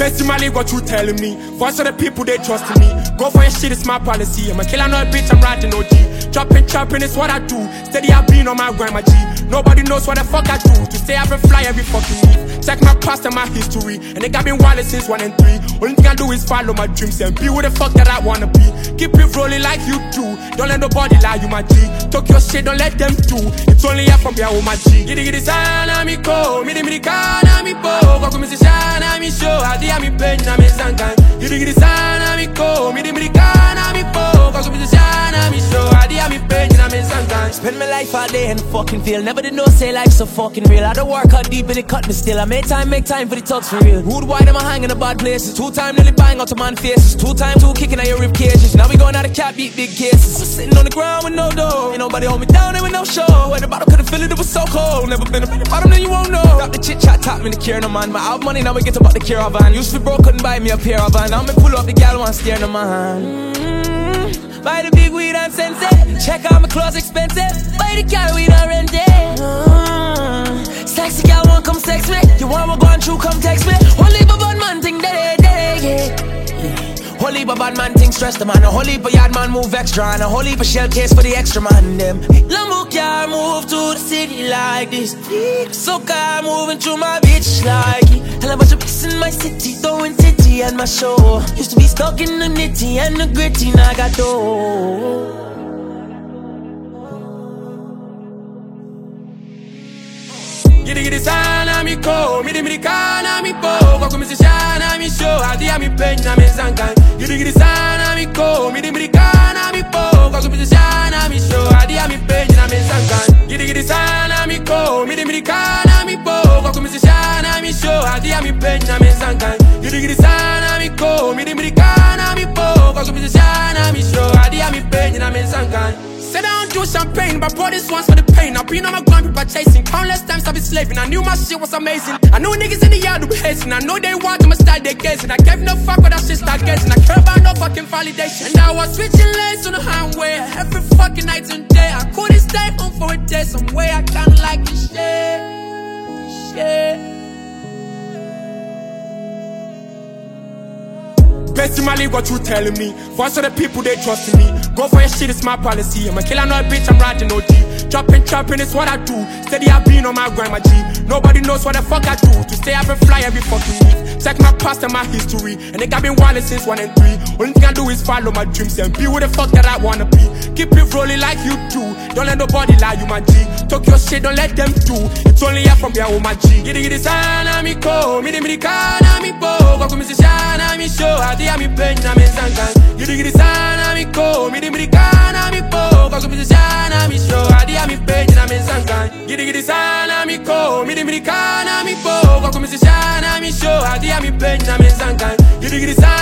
Best in my league, what you telling me? Voice of the people, they trusting me. Go for your shit, it's my policy. I'm a killer, not a bitch, I'm riding OG. Chopping, it's what I do. Steady, I've been on my grind, my G. Nobody knows what the fuck I do. To stay up and fly every fucking week. Check my past and my history. And they got been wild since 1 and 3. Only thing I do is follow my dreams and be who the fuck that I wanna be. Keep it rolling like you do. Don't let nobody lie, you my G. Talk your shit, don't let them do. It's only up from here, oh my G. Giddy sana mi ko, midi kana mi po. Kwa kumisi shana mi show, hadi ya mi penya mi zangan. Giddy sana mi ko, midi kana mi po. Kwa kumisi shana mi show, hadi ya mi penya mi zangan. Spend my life all day in the fucking field. Never did know say life's so fucking real. I don't work out deep and it cut me still. I make time for the talks for real. Rude wide am I hanging in bad places. 2 times nearly bang out to man faces. 2 times 2 kicking at your rib cages. Now we going out of cat beat big cases. I'm sitting on the ground with no dough. Ain't nobody hold me down there with no show. When the bottle couldn't feel it, it was so cold. Never been up in the bottom, then you won't know. Got the chit chat, tap me the care no man. But I have money, now we get about the caravan. Used to be broke, couldn't buy me a pair of van. Now me pull up the gal one steer no man. Buy the big weed and sense it. Check out my clothes expensive. Buy the car weed and rent it. Sexy gal won't come sex me. You want me going through, come text me. Only a bad man think that whole heap of bad man think stress the man. A whole heap of yard man move extra. And a whole heap of shell case for the extra man them. Lambo car move to the city like this. So car moving through my bitch like it. Hell a bunch of pics in my city, throwing titty at my show. Used to be stuck in the nitty and the gritty, now I got dough. Giddy sana mi ko, midi kana mi po. Kwa kumisi shana mi show, hadi ya mi penya mi zangan. Giddy sana mi ko, midi kana mi po. Kwa kumisi shana mi show, hadi ya mi penya mi zangan. Giddy sana mi ko, midi kana mi po. Kwa kumisi shana mi show, hadi ya mi penya mi zangan. Giddy sana mi ko, midi kana mi po. Kwa kumisi shana mi show, hadi ya mi penya mi zangan. Said I don't do champagne, but bought this once for the pain. I've been on my grind, people chasing. Countless times I've been slaving. I knew my shit was amazing. I know niggas in the yard who be hating. I know they want to my style, they gazing. I gave no fuck when that shit start getting. I care about no fucking validation. And I was switching lanes on the highway every fucking night and day. I couldn't stay home for a day. Some way I kinda like this shit. Best in my league, what you telling me? Voice of the people, they trusting me. Go for your shit, it's my policy. I'm a killer, not a bitch, I'm riding OG. Chopping, it's what I do. Steady, I've been on my grind, my G. Nobody knows what the fuck I do. To stay up and fly every fucking week. Check my past and my history. And they got been wild since 1 and 3. Only thing I do is follow my dreams and be who the fuck that I wanna be. Keep it rolling like you do. Don't let nobody lie, you my G. Talk your shit, don't let them do. It's only up from here, oh my G. Giddy sana mi ko, midi kana mi po. Kwa kumisi shana mi show, hadi ya mi penya mi zangan. Giddy sana mi ko, midi kana mi po. Kwa kumisi shana mi show, hadi ya mi penya mi zangan. Giddy sana mi ko, midi kana mi po. Kwa kumisi shana mi show, hadi ya mi penya mi zangan. Giddy sana